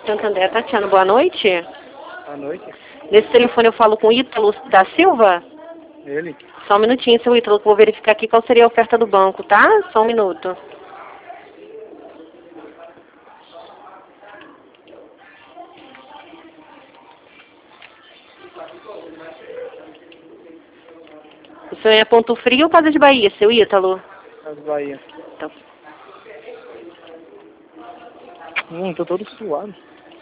Santander. Tatiana, boa noite. Boa noite. Nesse telefone eu falo com o Ítalo da Silva? Ele? Só um minutinho, seu Ítalo, que eu vou verificar aqui qual seria a oferta do banco, tá? Só um minuto. O senhor é Ponto Frio ou Casa de Bahia, seu Ítalo? Casa de Bahia. Então. Tô todo suado.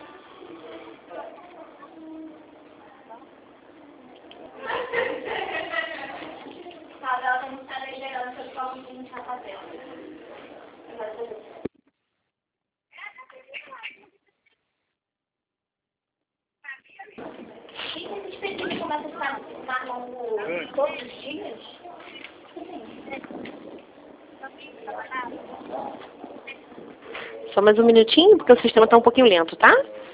Todos os dias? Só mais um minutinho, porque o sistema está um pouquinho lento, tá?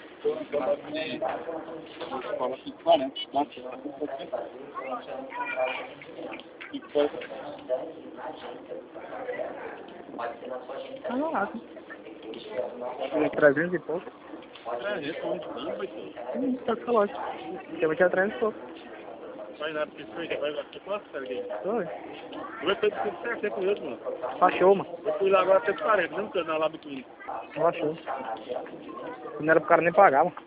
Caraca. 300 e pouco. 300, tá calórico. Você vai tirar 300 e pouco. Foi. Baixou, mano. Eu fui lá agora até 40, não canal lá do Twin. Baixou. Não era pro cara nem pagar, mano.